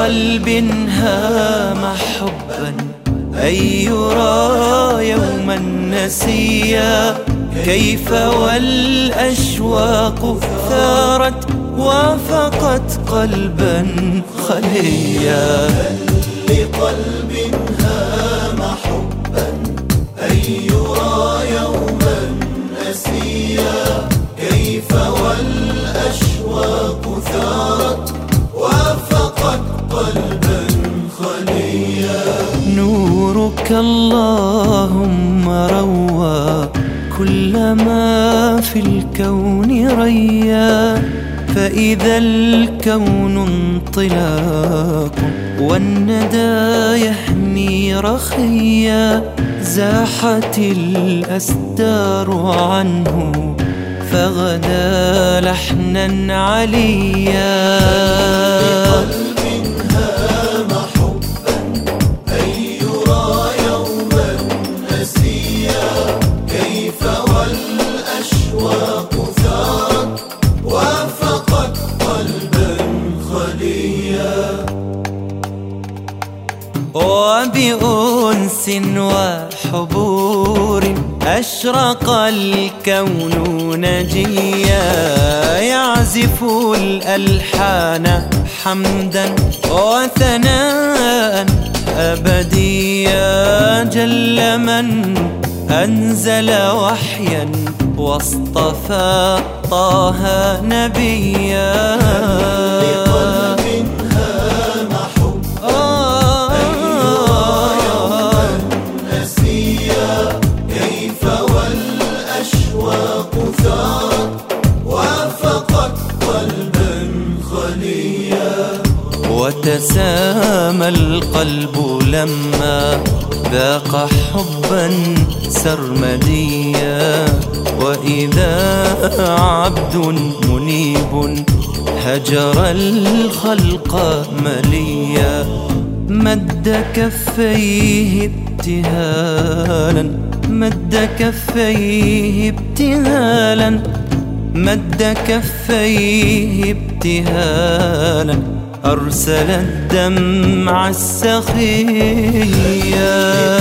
قلب هام حبا أن يرى يوما نسيا، كيف والأشواق ثارت وافقت قلبا خليا. لقلب هام حبا أن يرى يوما نسيا، كيف والأشواق ثارت وافقت قلبا خليا. نورك اللهم روى كل ما في الكون ريا، فإذا الكون انطلاق والندى يهمي رخيا، زاحت الأستار عنه فغدا لحنا عليا. وبأنس وحبور أشرق الكون نجيا، يعزف الألحان حمدا وثناء أبديا، جل من أنزل وحيا واصطفى طه نبيا. وتسامى القلب لما ذاق حبا سرمديا، وإذا عبد منيب هجر الخلق مليا، مد كفيه ابتهالا، مد كفيه ابتهالا، مد كفيه ابتهالا، أرسل الدمع السخيا.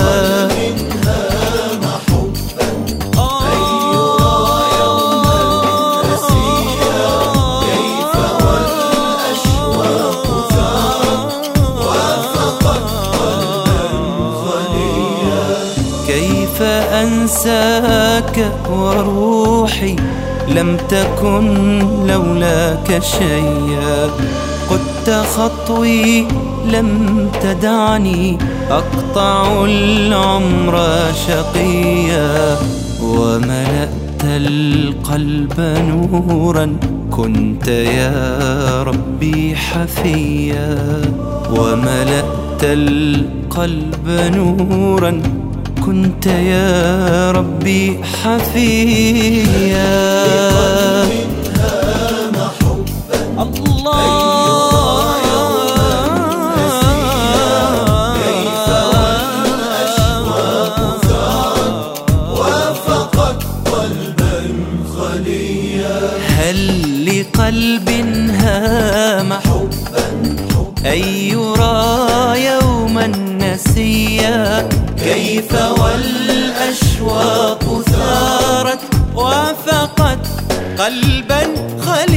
كيف أنساك وروحي لم تكن لولاك شيئا، قدت خطوي لم تدعني أقطع العمر شقيا، وملأت القلب نورا كنت يا ربي حفيا، وملأت القلب نورا كنت يا ربي حفيا. هل لقلب هام حبا أن يرى يوما نسيا، كيف والأشواق ثارت وافقت قلبا خليا.